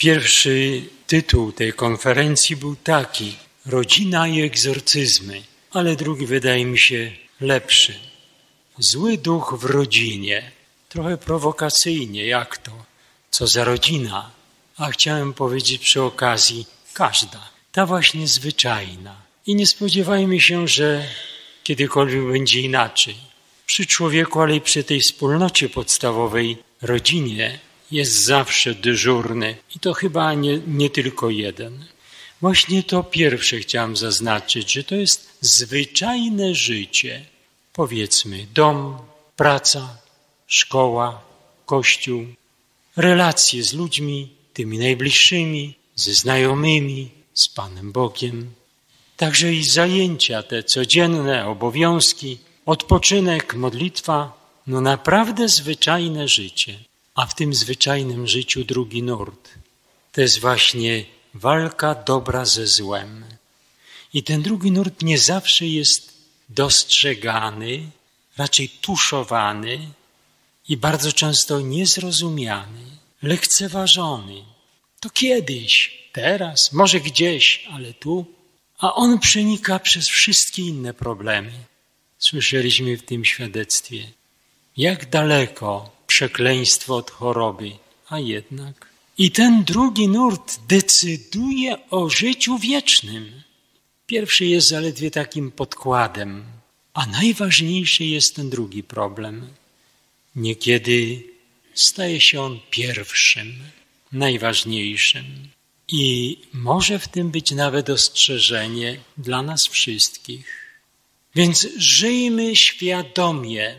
Pierwszy tytuł tej konferencji był taki: Rodzina i egzorcyzmy, ale drugi wydaje mi się lepszy. Zły duch w rodzinie. Trochę prowokacyjnie, jak to? Co za rodzina? A chciałem powiedzieć przy okazji, każda. Ta właśnie zwyczajna. I nie spodziewajmy się, że kiedykolwiek będzie inaczej. Przy człowieku, ale i przy tej wspólnocie podstawowej, rodzinie, jest zawsze dyżurny. I to chyba nie tylko jeden. Właśnie to pierwsze chciałem zaznaczyć, że to jest zwyczajne życie. Powiedzmy dom, praca, szkoła, kościół, relacje z ludźmi, tymi najbliższymi, ze znajomymi, z Panem Bogiem. Także i zajęcia te codzienne, obowiązki, odpoczynek, modlitwa, naprawdę zwyczajne życie. A w tym zwyczajnym życiu drugi nurt. To jest właśnie walka dobra ze złem. I ten drugi nurt nie zawsze jest dostrzegany, raczej tuszowany i bardzo często niezrozumiany, lekceważony. To kiedyś, teraz, może gdzieś, ale tu. A on przenika przez wszystkie inne problemy. Słyszeliśmy w tym świadectwie, jak daleko przekleństwo od choroby, a jednak. I ten drugi nurt decyduje o życiu wiecznym. Pierwszy jest zaledwie takim podkładem, a najważniejszy jest ten drugi problem. Niekiedy staje się on pierwszym, najważniejszym. I może w tym być nawet ostrzeżenie dla nas wszystkich. Więc żyjmy świadomie,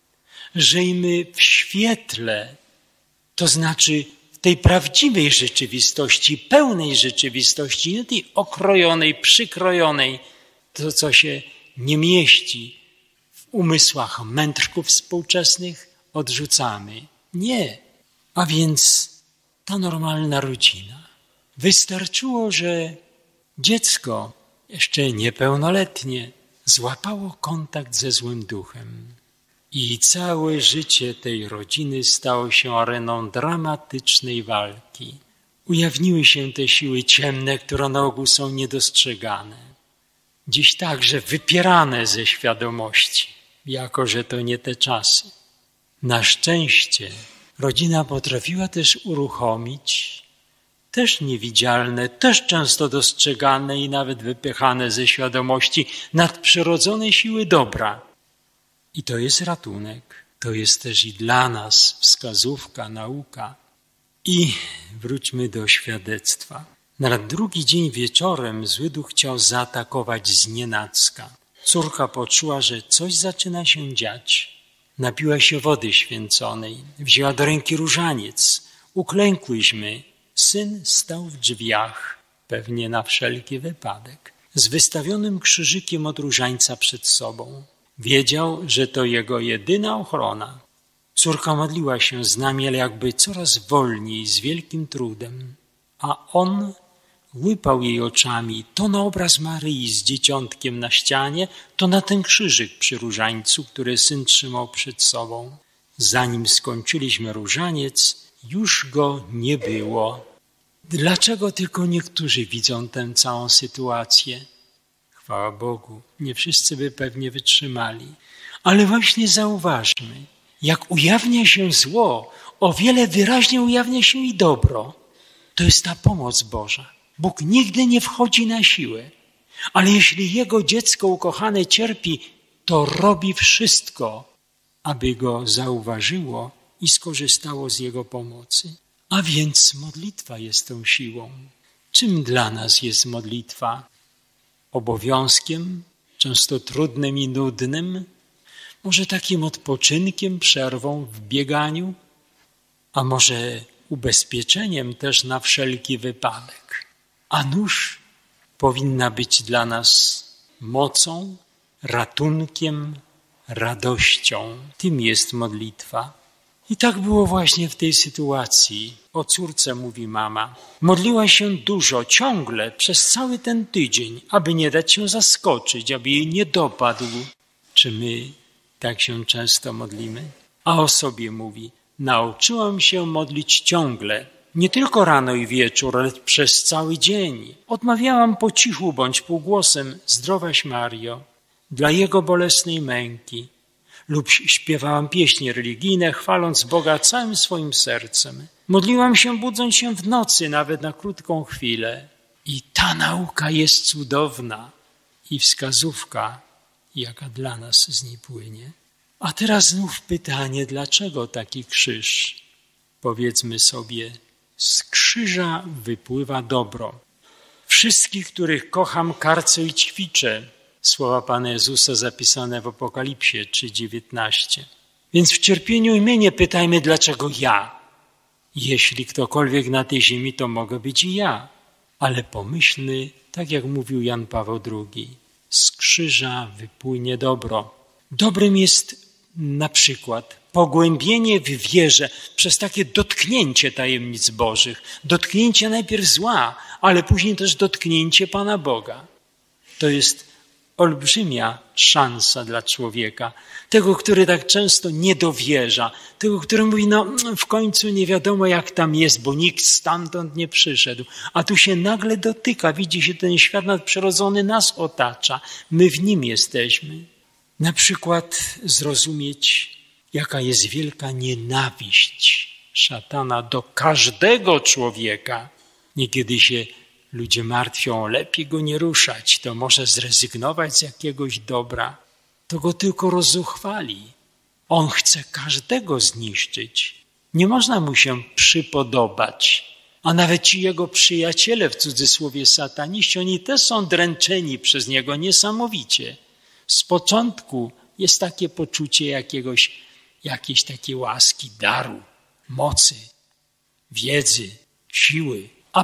żyjmy w świetle, to znaczy w tej prawdziwej rzeczywistości, pełnej rzeczywistości, nie tej okrojonej, przykrojonej, to co się nie mieści w umysłach mędrków współczesnych, odrzucamy. Nie. A więc ta normalna rodzina. Wystarczyło, że dziecko, jeszcze niepełnoletnie, złapało kontakt ze złym duchem. I całe życie tej rodziny stało się areną dramatycznej walki. Ujawniły się te siły ciemne, które na ogół są niedostrzegane. Dziś także wypierane ze świadomości, jako że to nie te czasy. Na szczęście rodzina potrafiła też uruchomić też niewidzialne, też często dostrzegane i nawet wypychane ze świadomości nadprzyrodzone siły dobra. I to jest ratunek, to jest też i dla nas wskazówka, nauka. I wróćmy do świadectwa. Na drugi dzień wieczorem zły duch chciał zaatakować znienacka. Córka poczuła, że coś zaczyna się dziać. Napiła się wody święconej, wzięła do ręki różaniec. Uklękłyśmy. Syn stał w drzwiach, pewnie na wszelki wypadek, z wystawionym krzyżykiem od różańca przed sobą. Wiedział, że to jego jedyna ochrona. Córka modliła się z nami, ale jakby coraz wolniej, z wielkim trudem. A on łypał jej oczami to na obraz Maryi z dzieciątkiem na ścianie, to na ten krzyżyk przy różańcu, który syn trzymał przed sobą. Zanim skończyliśmy różaniec, już go nie było. Dlaczego tylko niektórzy widzą tę całą sytuację? Chwała Bogu, nie wszyscy by pewnie wytrzymali. Ale właśnie zauważmy, jak ujawnia się zło, o wiele wyraźnie ujawnia się i dobro. To jest ta pomoc Boża. Bóg nigdy nie wchodzi na siłę. Ale jeśli Jego dziecko ukochane cierpi, to robi wszystko, aby go zauważyło i skorzystało z Jego pomocy. A więc modlitwa jest tą siłą. Czym dla nas jest modlitwa? Obowiązkiem, często trudnym i nudnym? Może takim odpoczynkiem, przerwą w bieganiu? A może ubezpieczeniem też na wszelki wypadek? A nuż powinna być dla nas mocą, ratunkiem, radością. Tym jest modlitwa. I tak było właśnie w tej sytuacji. O córce mówi mama. Modliła się dużo, ciągle, przez cały ten tydzień, aby nie dać się zaskoczyć, aby jej nie dopadł. Czy my tak się często modlimy? A o sobie mówi. Nauczyłam się modlić ciągle, Nie tylko rano i wieczór, ale przez cały dzień. Odmawiałam po cichu bądź półgłosem Zdrowaś Mario dla Jego bolesnej męki. Lub śpiewałam pieśni religijne, chwaląc Boga całym swoim sercem. Modliłam się, budząc się w nocy, nawet na krótką chwilę. I ta nauka jest cudowna i wskazówka, jaka dla nas z niej płynie. A teraz znów pytanie, dlaczego taki krzyż? Powiedzmy sobie, z krzyża wypływa dobro. Wszystkich, których kocham, karcę i ćwiczę. Słowa Pana Jezusa zapisane w Apokalipsie 3:19. Więc w cierpieniu i mnie nie pytajmy, dlaczego ja. Jeśli ktokolwiek na tej ziemi, to mogę być i ja. Ale pomyślmy, tak jak mówił Jan Paweł II, z krzyża wypłynie dobro. Dobrym jest na przykład pogłębienie w wierze przez takie dotknięcie tajemnic Bożych. Dotknięcie najpierw zła, ale później też dotknięcie Pana Boga. To jest olbrzymia szansa dla człowieka. Tego, który tak często nie dowierza. Tego, który mówi, w końcu nie wiadomo jak tam jest, bo nikt stamtąd nie przyszedł. A tu się nagle dotyka, widzi się ten świat nadprzyrodzony nas otacza. My w nim jesteśmy. Na przykład zrozumieć, jaka jest wielka nienawiść szatana do każdego człowieka. Niekiedy się ludzie martwią, lepiej go nie ruszać, to może zrezygnować z jakiegoś dobra. To go tylko rozzuchwali. On chce każdego zniszczyć. Nie można mu się przypodobać. A nawet ci jego przyjaciele, w cudzysłowie sataniści, oni też są dręczeni przez niego niesamowicie. Z początku jest takie poczucie jakiejś takiej łaski, daru, mocy, wiedzy, siły. A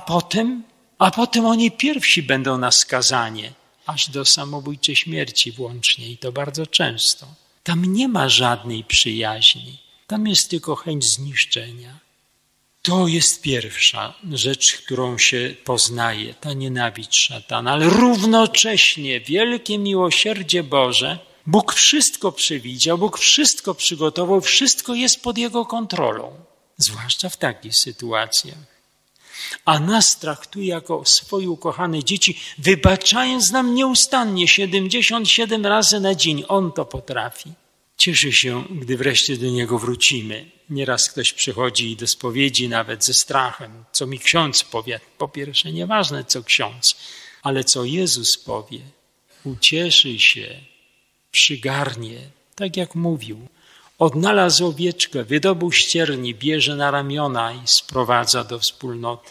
potem oni pierwsi będą na skazanie, aż do samobójczej śmierci włącznie i to bardzo często. Tam nie ma żadnej przyjaźni, tam jest tylko chęć zniszczenia. To jest pierwsza rzecz, którą się poznaje, ta nienawiść szatana, ale równocześnie wielkie miłosierdzie Boże, Bóg wszystko przewidział, Bóg wszystko przygotował, wszystko jest pod Jego kontrolą, zwłaszcza w takich sytuacjach. A nas traktuje jako swoje ukochane dzieci, wybaczając nam nieustannie 77 razy na dzień. On to potrafi. Cieszę się, gdy wreszcie do Niego wrócimy. Nieraz ktoś przychodzi do spowiedzi nawet ze strachem. Co mi ksiądz powie? Po pierwsze, nieważne co ksiądz, ale co Jezus powie. Ucieszy się, przygarnie, tak jak mówił. Odnalazł owieczkę, wydobył ścierni, bierze na ramiona i sprowadza do wspólnoty.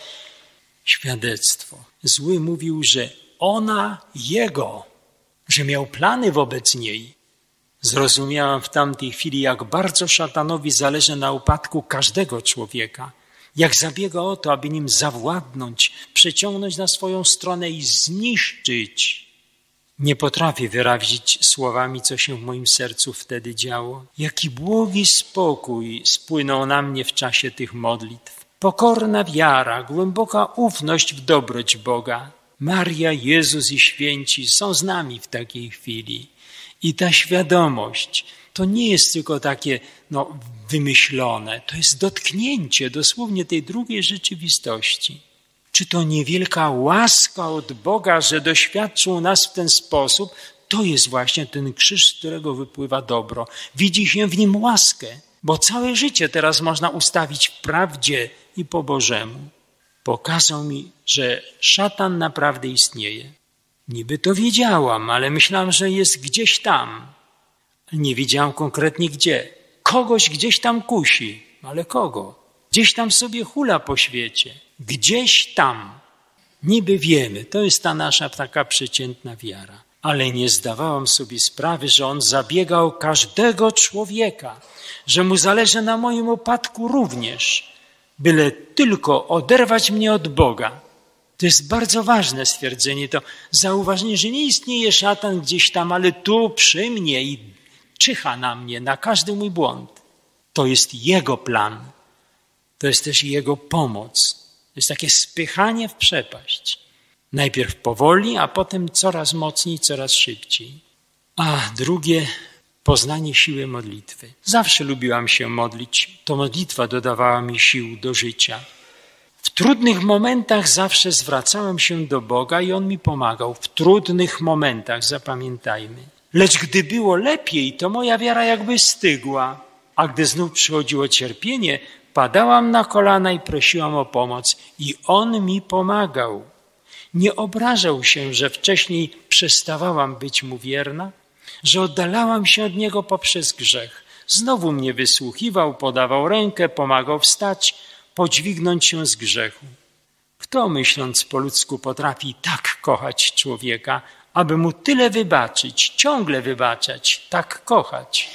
Świadectwo. Zły mówił, że ona jego, że miał plany wobec niej. Zrozumiałam w tamtej chwili, jak bardzo szatanowi zależy na upadku każdego człowieka. Jak zabiega o to, aby nim zawładnąć, przeciągnąć na swoją stronę i zniszczyć. Nie potrafię wyrazić słowami, co się w moim sercu wtedy działo. Jaki błogi spokój spłynął na mnie w czasie tych modlitw. Pokorna wiara, głęboka ufność w dobroć Boga. Maria, Jezus i święci są z nami w takiej chwili. I ta świadomość to nie jest tylko takie wymyślone, to jest dotknięcie dosłownie tej drugiej rzeczywistości. Czy to niewielka łaska od Boga, że doświadczył nas w ten sposób? To jest właśnie ten krzyż, z którego wypływa dobro. Widzi się w nim łaskę, bo całe życie teraz można ustawić w prawdzie i po Bożemu. Pokazał mi, że szatan naprawdę istnieje. Niby to wiedziałam, ale myślałam, że jest gdzieś tam. Nie wiedziałam konkretnie gdzie. Kogoś gdzieś tam kusi, ale kogo? Gdzieś tam sobie hula po świecie. Gdzieś tam. Niby wiemy, to jest ta nasza taka przeciętna wiara. Ale nie zdawałam sobie sprawy, że on zabiega o każdego człowieka. Że mu zależy na moim upadku również. Byle tylko oderwać mnie od Boga. To jest bardzo ważne stwierdzenie, to zauważenie, że nie istnieje szatan gdzieś tam, ale tu przy mnie i czyha na mnie, na każdy mój błąd. To jest Jego plan. To jest też Jego pomoc. To jest takie spychanie w przepaść. Najpierw powoli, a potem coraz mocniej, coraz szybciej. A drugie, poznanie siły modlitwy. Zawsze lubiłam się modlić. To modlitwa dodawała mi sił do życia. W trudnych momentach zawsze zwracałem się do Boga i On mi pomagał. W trudnych momentach, zapamiętajmy. Lecz gdy było lepiej, to moja wiara jakby stygła. A gdy znów przychodziło cierpienie, padałam na kolana i prosiłam o pomoc. I On mi pomagał. Nie obrażał się, że wcześniej przestawałam być Mu wierna, że oddalałam się od Niego poprzez grzech. Znowu mnie wysłuchiwał, podawał rękę, pomagał wstać, podźwignąć się z grzechu. Kto, myśląc po ludzku, potrafi tak kochać człowieka, aby mu tyle wybaczyć, ciągle wybaczać, tak kochać?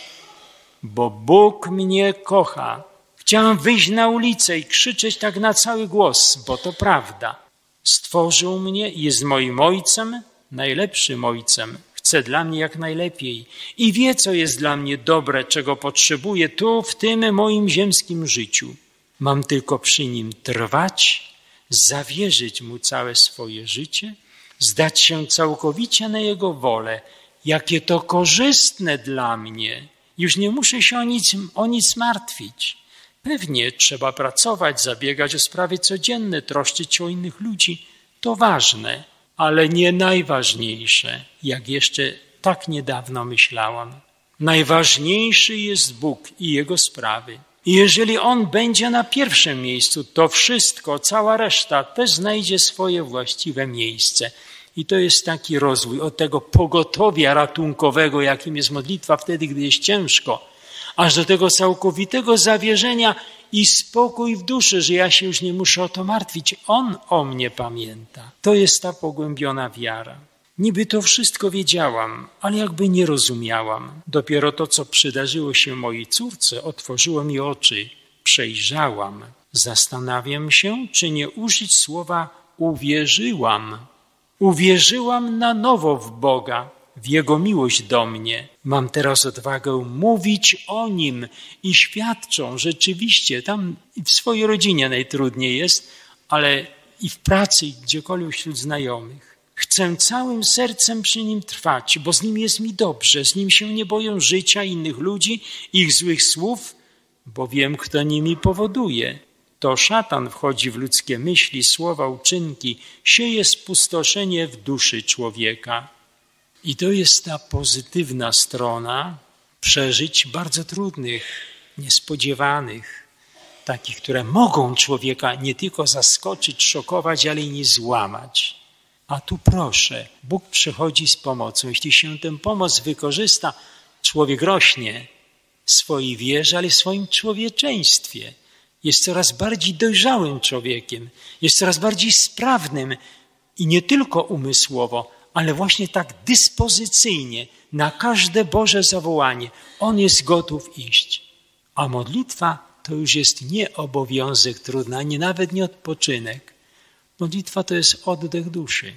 Bo Bóg mnie kocha. Chciałam wyjść na ulicę i krzyczeć tak na cały głos, bo to prawda. Stworzył mnie i jest moim ojcem, najlepszym ojcem. Chce dla mnie jak najlepiej i wie, co jest dla mnie dobre, czego potrzebuję tu, w tym moim ziemskim życiu. Mam tylko przy Nim trwać, zawierzyć Mu całe swoje życie, zdać się całkowicie na Jego wolę. Jakie to korzystne dla mnie. Już nie muszę się o nic martwić. Pewnie trzeba pracować, zabiegać o sprawy codzienne, troszczyć się o innych ludzi. To ważne, ale nie najważniejsze, jak jeszcze tak niedawno myślałam. Najważniejszy jest Bóg i Jego sprawy. I jeżeli On będzie na pierwszym miejscu, to wszystko, cała reszta też znajdzie swoje właściwe miejsce. I to jest taki rozwój od tego pogotowia ratunkowego, jakim jest modlitwa wtedy, gdy jest ciężko, aż do tego całkowitego zawierzenia i spokój w duszy, że ja się już nie muszę o to martwić. On o mnie pamięta. To jest ta pogłębiona wiara. Niby to wszystko wiedziałam, ale jakby nie rozumiałam. Dopiero to, co przydarzyło się mojej córce, otworzyło mi oczy. Przejrzałam. Zastanawiam się, czy nie użyć słowa uwierzyłam. Uwierzyłam na nowo w Boga, w Jego miłość do mnie. Mam teraz odwagę mówić o Nim i świadczą rzeczywiście, tam w swojej rodzinie najtrudniej jest, ale i w pracy, i gdziekolwiek wśród znajomych. Chcę całym sercem przy Nim trwać, bo z Nim jest mi dobrze, z Nim się nie boję życia innych ludzi, ich złych słów, bo wiem, kto nimi powoduje. To szatan wchodzi w ludzkie myśli, słowa, uczynki, sieje spustoszenie w duszy człowieka. I to jest ta pozytywna strona przeżyć bardzo trudnych, niespodziewanych, takich, które mogą człowieka nie tylko zaskoczyć, szokować, ale i nie złamać. A tu proszę, Bóg przychodzi z pomocą. Jeśli się tę pomoc wykorzysta, człowiek rośnie w swojej wierze, ale w swoim człowieczeństwie. Jest coraz bardziej dojrzałym człowiekiem, jest coraz bardziej sprawnym i nie tylko umysłowo, ale właśnie tak dyspozycyjnie na każde Boże zawołanie. On jest gotów iść. A modlitwa to już jest nie obowiązek trudny, ani nawet nie odpoczynek. Modlitwa to jest oddech duszy.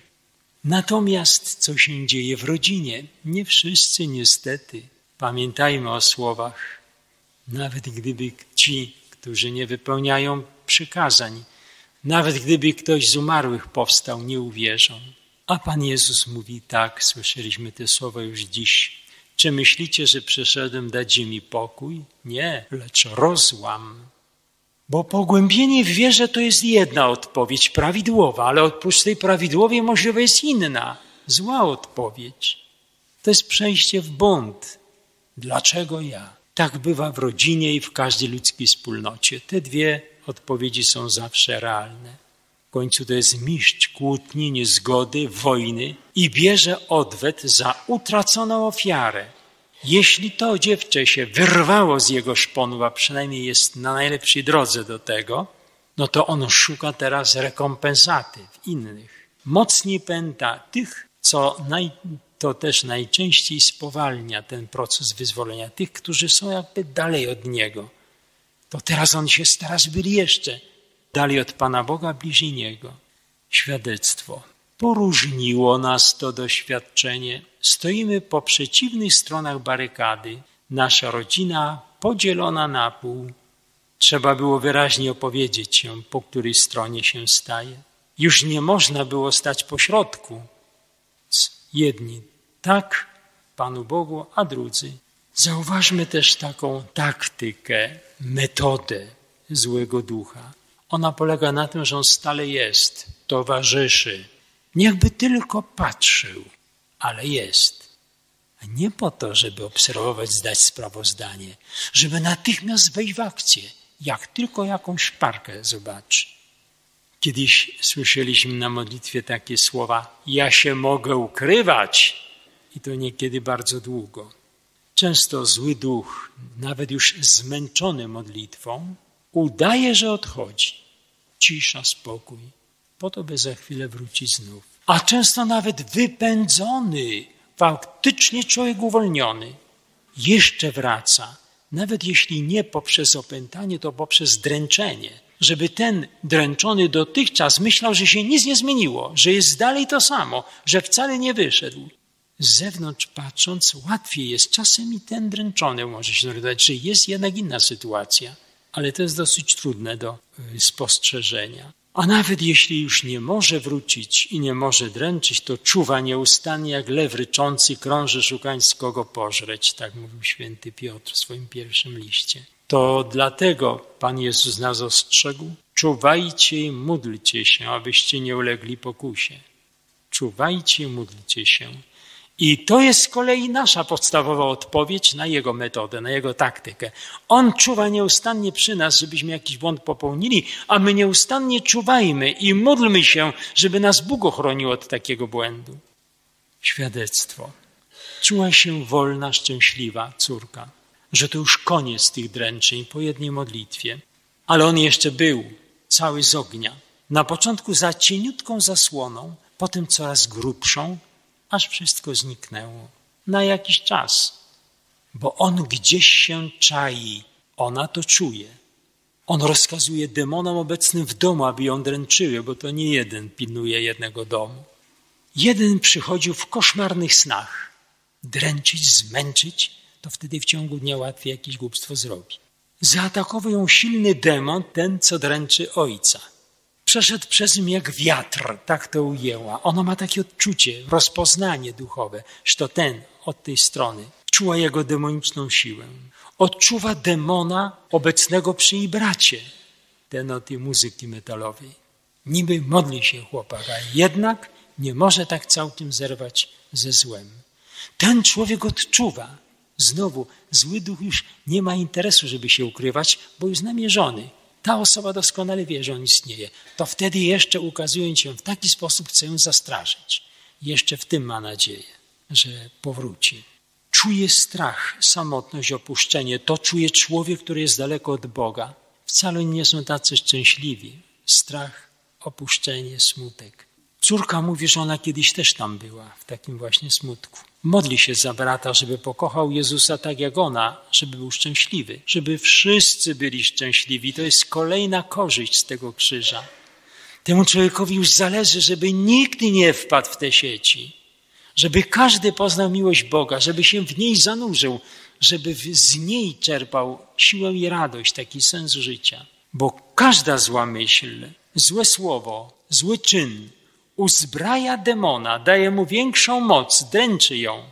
Natomiast co się dzieje w rodzinie? Nie wszyscy niestety. Pamiętajmy o słowach. Nawet gdyby ci, którzy nie wypełniają przykazań, nawet gdyby ktoś z umarłych powstał, nie uwierzą. A Pan Jezus mówi tak, słyszeliśmy te słowa już dziś. Czy myślicie, że przyszedłem dać ziemi pokój? Nie, lecz rozłam. Bo pogłębienie w wierze to jest jedna odpowiedź, prawidłowa, ale oprócz tej prawidłowej możliwa jest inna, zła odpowiedź. To jest przejście w błąd. Dlaczego ja? Tak bywa w rodzinie i w każdej ludzkiej wspólnocie. Te dwie odpowiedzi są zawsze realne. W końcu to jest mistrz kłótni, niezgody, wojny i bierze odwet za utraconą ofiarę. Jeśli to dziewczę się wyrwało z jego szponów, a przynajmniej jest na najlepszej drodze do tego, no to ono szuka teraz rekompensaty w innych. Mocniej pęta tych, to też najczęściej spowalnia ten proces wyzwolenia. Tych, którzy są jakby dalej od niego. To teraz on się stara, byli jeszcze dalej od Pana Boga, bliżej Niego. Świadectwo. Poróżniło nas to doświadczenie. Stoimy po przeciwnych stronach barykady. Nasza rodzina podzielona na pół. Trzeba było wyraźnie opowiedzieć się, po której stronie się staje. Już nie można było stać po środku. Jedni tak Panu Bogu, a drudzy. Zauważmy też taką taktykę, metodę złego ducha. Ona polega na tym, że on stale jest, towarzyszy. Niechby tylko patrzył, ale jest. A nie po to, żeby obserwować, zdać sprawozdanie, żeby natychmiast wejść w akcję, jak tylko jakąś szparkę zobaczy. Kiedyś słyszeliśmy na modlitwie takie słowa: ja się mogę ukrywać. I to niekiedy bardzo długo. Często zły duch, nawet już zmęczony modlitwą, udaje, że odchodzi. Cisza, spokój, po to, by za chwilę wrócić znów. A często nawet wypędzony, faktycznie człowiek uwolniony, jeszcze wraca. Nawet jeśli nie poprzez opętanie, to poprzez dręczenie. Żeby ten dręczony dotychczas myślał, że się nic nie zmieniło, że jest dalej to samo, że wcale nie wyszedł. Z zewnątrz patrząc łatwiej jest. Czasem i ten dręczony może się orientować, że jest jednak inna sytuacja. Ale to jest dosyć trudne do spostrzeżenia. A nawet jeśli już nie może wrócić i nie może dręczyć, to czuwa nieustannie jak lew ryczący, krąży szukając kogo pożreć. Tak mówił święty Piotr w swoim pierwszym liście. To dlatego Pan Jezus nas ostrzegł: czuwajcie i módlcie się, abyście nie ulegli pokusie. Czuwajcie i módlcie się. I to jest z kolei nasza podstawowa odpowiedź na Jego metodę, na Jego taktykę. On czuwa nieustannie przy nas, żebyśmy jakiś błąd popełnili, a my nieustannie czuwajmy i módlmy się, żeby nas Bóg ochronił od takiego błędu. Świadectwo. Czuła się wolna, szczęśliwa córka, że to już koniec tych dręczeń po jednej modlitwie. Ale on jeszcze był cały z ognia. Na początku za cieniutką zasłoną, potem coraz grubszą, aż wszystko zniknęło. Na jakiś czas. Bo on gdzieś się czai. Ona to czuje. On rozkazuje demonom obecnym w domu, aby ją dręczyły, bo to nie jeden pilnuje jednego domu. Jeden przychodził w koszmarnych snach. Dręczyć, zmęczyć, to wtedy w ciągu dnia łatwiej jakieś głupstwo zrobi. Zaatakował ją silny demon, ten, co dręczy ojca. Przeszedł przez nim jak wiatr, tak to ujęła. Ona ma takie odczucie, rozpoznanie duchowe, że to ten od tej strony czuła jego demoniczną siłę. Odczuwa demona obecnego przy jej bracie, ten od tej muzyki metalowej. Niby modli się chłopak, a jednak nie może tak całkiem zerwać ze złem. Ten człowiek odczuwa. Znowu, zły duch już nie ma interesu, żeby się ukrywać, bo już namierzony. Ta osoba doskonale wie, że on istnieje. To wtedy jeszcze ukazując się w taki sposób chce ją zastraszyć. Jeszcze w tym ma nadzieję, że powróci. Czuje strach, samotność, opuszczenie. To czuje człowiek, który jest daleko od Boga. Wcale nie są tacy szczęśliwi. Strach, opuszczenie, smutek. Córka mówi, że ona kiedyś też tam była, w takim właśnie smutku. Modli się za brata, żeby pokochał Jezusa tak jak ona, żeby był szczęśliwy, żeby wszyscy byli szczęśliwi. To jest kolejna korzyść z tego krzyża. Temu człowiekowi już zależy, żeby nikt nie wpadł w te sieci, żeby każdy poznał miłość Boga, żeby się w niej zanurzył, żeby z niej czerpał siłę i radość, taki sens życia. Bo każda zła myśl, złe słowo, zły czyn uzbraja demona, daje mu większą moc, dręczy ją.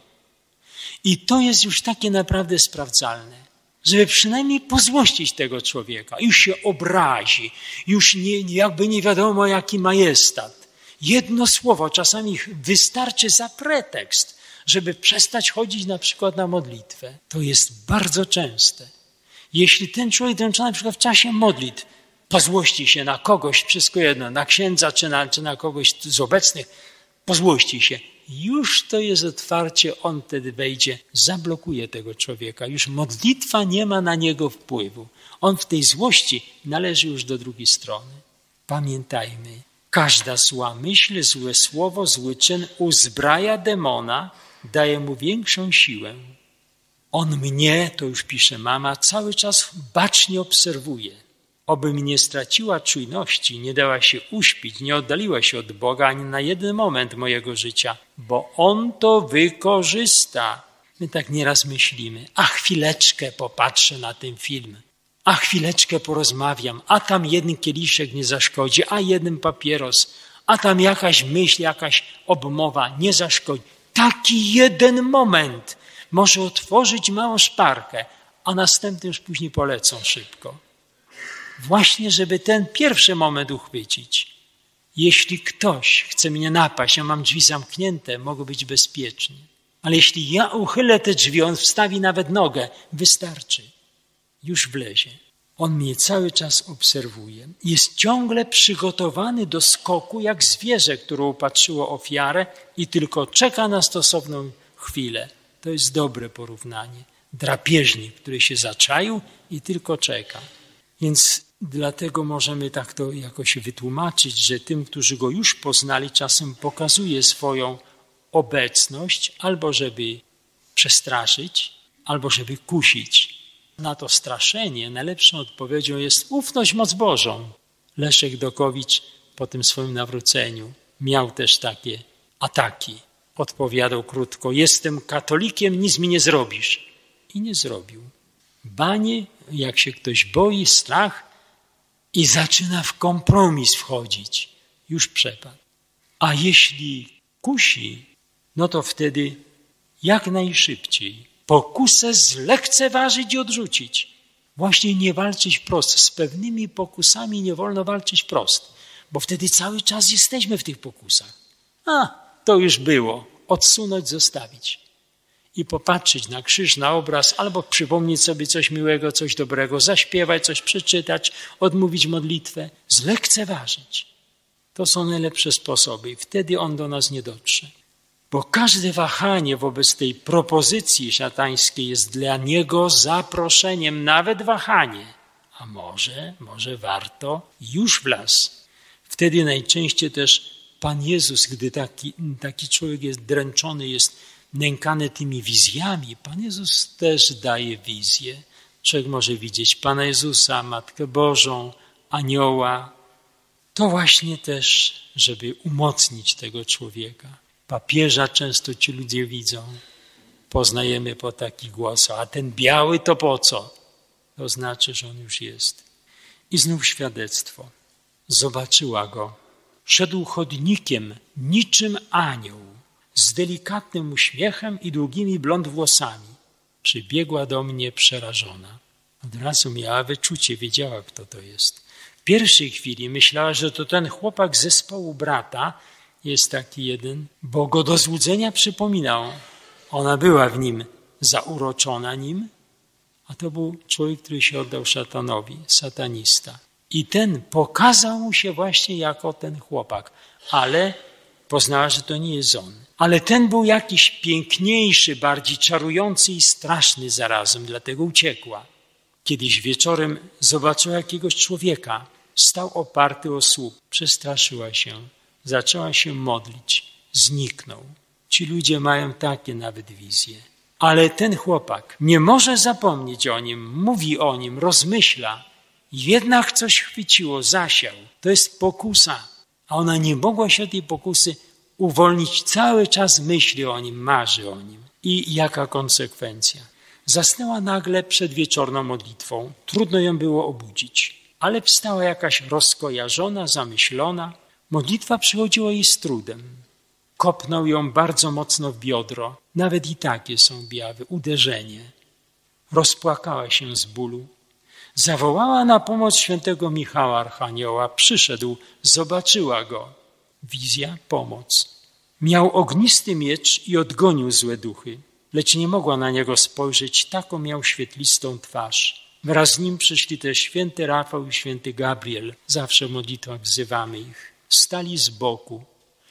I to jest już takie naprawdę sprawdzalne, żeby przynajmniej pozłościć tego człowieka. Już się obrazi, już jakby nie wiadomo jaki majestat. Jedno słowo czasami wystarczy za pretekst, żeby przestać chodzić na przykład na modlitwę. To jest bardzo częste. Jeśli ten człowiek dręczony na przykład w czasie modlitw pozłości się na kogoś, wszystko jedno, na księdza czy na kogoś z obecnych, pozłości się. Już to jest otwarcie, on wtedy wejdzie, zablokuje tego człowieka. Już modlitwa nie ma na niego wpływu. On w tej złości należy już do drugiej strony. Pamiętajmy, każda zła myśl, złe słowo, zły czyn uzbraja demona, daje mu większą siłę. On mnie, to już pisze mama, cały czas bacznie obserwuje. Obym nie straciła czujności, nie dała się uśpić, nie oddaliła się od Boga ani na jeden moment mojego życia, bo On to wykorzysta. My tak nieraz myślimy, a chwileczkę popatrzę na ten film, a chwileczkę porozmawiam, a tam jeden kieliszek nie zaszkodzi, a jeden papieros, a tam jakaś myśl, jakaś obmowa nie zaszkodzi. Taki jeden moment może otworzyć małą szparkę, a następne już później polecą szybko. Właśnie, żeby ten pierwszy moment uchwycić. Jeśli ktoś chce mnie napaść, ja mam drzwi zamknięte, mogę być bezpiecznie. Ale jeśli ja uchylę te drzwi, on wstawi nawet nogę, wystarczy. Już wlezie. On mnie cały czas obserwuje. Jest ciągle przygotowany do skoku, jak zwierzę, które upatrzyło ofiarę i tylko czeka na stosowną chwilę. To jest dobre porównanie. Drapieżnik, który się zaczaił i tylko czeka. Więc dlatego możemy tak to jakoś wytłumaczyć, że tym, którzy go już poznali, czasem pokazuje swoją obecność, albo żeby przestraszyć, albo żeby kusić. Na to straszenie najlepszą odpowiedzią jest ufność moc Bożą. Leszek Dokowicz po tym swoim nawróceniu miał też takie ataki. Odpowiadał krótko: jestem katolikiem, nic mi nie zrobisz. I nie zrobił. Banie, jak się ktoś boi, strach i zaczyna w kompromis wchodzić, już przepadł. A jeśli kusi, no to wtedy jak najszybciej pokusę zlekceważyć i odrzucić. Właśnie nie walczyć wprost. Z pewnymi pokusami nie wolno walczyć wprost, bo wtedy cały czas jesteśmy w tych pokusach. To już było. Odsunąć, zostawić. I popatrzeć na krzyż, na obraz, albo przypomnieć sobie coś miłego, coś dobrego, zaśpiewać, coś przeczytać, odmówić modlitwę, zlekceważyć. To są najlepsze sposoby i wtedy on do nas nie dotrze. Bo każde wahanie wobec tej propozycji szatańskiej jest dla niego zaproszeniem, nawet wahanie. A może warto już wlaz. Wtedy najczęściej też Pan Jezus, gdy taki człowiek jest dręczony, jest nękany tymi wizjami, Pan Jezus też daje wizję. Człowiek może widzieć Pana Jezusa, Matkę Bożą, anioła. To właśnie też, żeby umocnić tego człowieka. Papieża często ci ludzie widzą. Poznajemy po takich głosach. A ten biały to po co? To znaczy, że on już jest. I znów świadectwo. Zobaczyła go. Szedł chodnikiem niczym anioł, z delikatnym uśmiechem i długimi blond włosami. Przybiegła do mnie przerażona. Od razu miała wyczucie, wiedziała, kto to jest. W pierwszej chwili myślała, że to ten chłopak z zespołu brata, jest taki jeden, bo go do złudzenia przypominał. Ona była w nim zauroczona nim, a to był człowiek, który się oddał szatanowi, satanista. I ten pokazał mu się właśnie jako ten chłopak, ale poznała, że to nie jest on. Ale ten był jakiś piękniejszy, bardziej czarujący i straszny zarazem, dlatego uciekła. Kiedyś wieczorem zobaczyła jakiegoś człowieka, stał oparty o słup, przestraszyła się, zaczęła się modlić, zniknął. Ci ludzie mają takie nawet wizje. Ale ten chłopak nie może zapomnieć o nim, mówi o nim, rozmyśla. Jednak coś chwyciło, zasiał. To jest pokusa. A ona nie mogła się od tej pokusy uwolnić. Cały czas myśli o nim, marzy o nim. I jaka konsekwencja? Zasnęła nagle przed wieczorną modlitwą. Trudno ją było obudzić. Ale wstała jakaś rozkojarzona, zamyślona. Modlitwa przychodziła jej z trudem. Kopnął ją bardzo mocno w biodro. Nawet i takie są objawy, uderzenie. Rozpłakała się z bólu. Zawołała na pomoc świętego Michała Archanioła. Przyszedł, zobaczyła go. Wizja, pomoc. Miał ognisty miecz i odgonił złe duchy, lecz nie mogła na niego spojrzeć, taką miał świetlistą twarz. Wraz z nim przyszli też święty Rafał i święty Gabriel. Zawsze w modlitwach wzywamy ich. Stali z boku.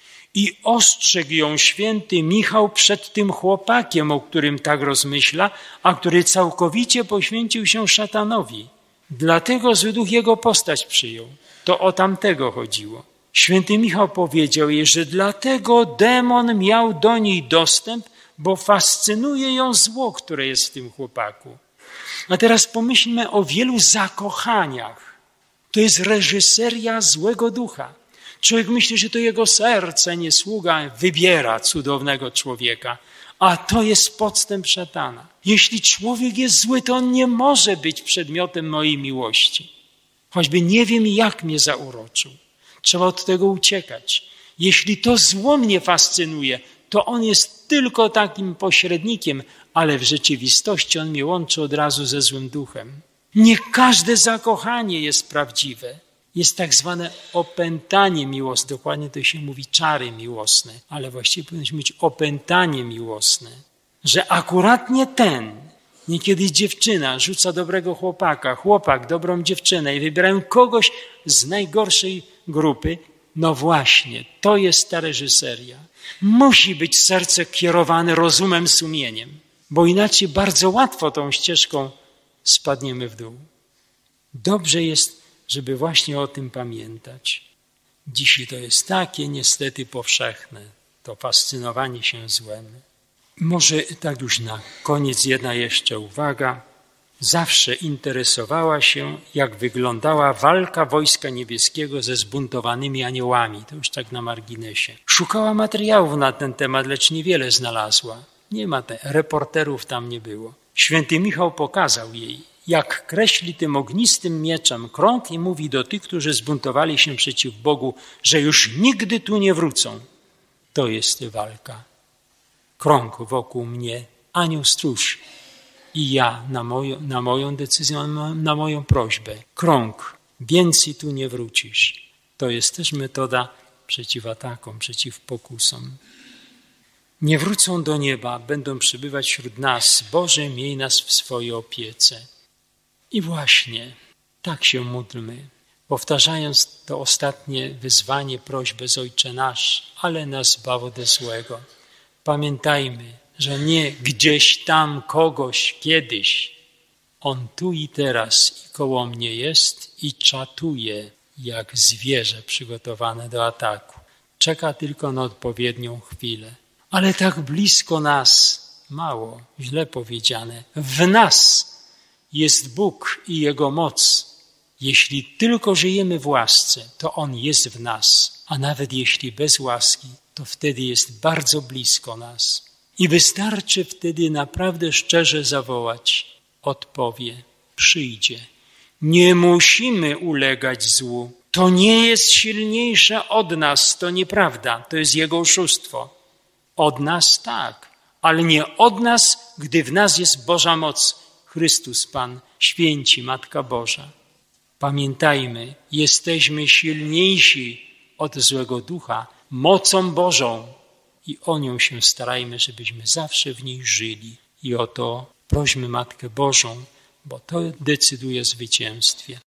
I ostrzegł ją święty Michał przed tym chłopakiem, o którym tak rozmyśla, a który całkowicie poświęcił się szatanowi. Dlatego zły duch jego postać przyjął. To o tamtego chodziło. Święty Michał powiedział jej, że dlatego demon miał do niej dostęp, bo fascynuje ją zło, które jest w tym chłopaku. A teraz pomyślmy o wielu zakochaniach. To jest reżyseria złego ducha. Człowiek myśli, że to jego serce, nie sługa, wybiera cudownego człowieka. A to jest podstęp szatana. Jeśli człowiek jest zły, to on nie może być przedmiotem mojej miłości. Choćby nie wiem, jak mnie zauroczył. Trzeba od tego uciekać. Jeśli to zło mnie fascynuje, to on jest tylko takim pośrednikiem, ale w rzeczywistości on mnie łączy od razu ze złym duchem. Nie każde zakochanie jest prawdziwe. Jest tak zwane opętanie miłosne. Dokładnie to się mówi czary miłosne, ale właściwie powinno być opętanie miłosne. Że akuratnie niekiedy dziewczyna rzuca dobrego chłopaka, chłopak dobrą dziewczynę i wybierają kogoś z najgorszej grupy. No właśnie, to jest ta reżyseria. Musi być serce kierowane rozumem, sumieniem, bo inaczej bardzo łatwo tą ścieżką spadniemy w dół. Dobrze jest, żeby właśnie o tym pamiętać. Dzisiaj to jest takie niestety powszechne, to fascynowanie się złem. Może tak już na koniec jedna jeszcze uwaga. Zawsze interesowała się, jak wyglądała walka Wojska Niebieskiego ze zbuntowanymi aniołami. To już tak na marginesie. Szukała materiałów na ten temat, lecz niewiele znalazła. Nie ma reporterów tam nie było. Święty Michał pokazał jej, jak kreśli tym ognistym mieczem krąg i mówi do tych, którzy zbuntowali się przeciw Bogu, że już nigdy tu nie wrócą. To jest walka. Krąg wokół mnie, anioł stróż. I ja na moją decyzję, na moją prośbę. Krąg, więcej tu nie wrócisz. To jest też metoda przeciw atakom, przeciw pokusom. Nie wrócą do nieba, będą przebywać wśród nas. Boże, miej nas w swojej opiece. I właśnie tak się módlmy, powtarzając to ostatnie wyzwanie, prośbę z Ojcze nasz, ale nas zbaw ode złego. Pamiętajmy, że nie gdzieś tam kogoś kiedyś. On tu i teraz i koło mnie jest i czatuje jak zwierzę przygotowane do ataku. Czeka tylko na odpowiednią chwilę. Ale tak blisko nas, mało, źle powiedziane, w nas jest Bóg i Jego moc. Jeśli tylko żyjemy w łasce, to On jest w nas, a nawet jeśli bez łaski, to wtedy jest bardzo blisko nas. I wystarczy wtedy naprawdę szczerze zawołać, odpowie, przyjdzie. Nie musimy ulegać złu. To nie jest silniejsze od nas, to nieprawda, to jest Jego oszustwo. Od nas tak, ale nie od nas, gdy w nas jest Boża moc. Chrystus Pan, święci, Matka Boża. Pamiętajmy, jesteśmy silniejsi od złego ducha, mocą Bożą i o nią się starajmy, żebyśmy zawsze w niej żyli. I o to prośmy Matkę Bożą, bo to decyduje o zwycięstwie.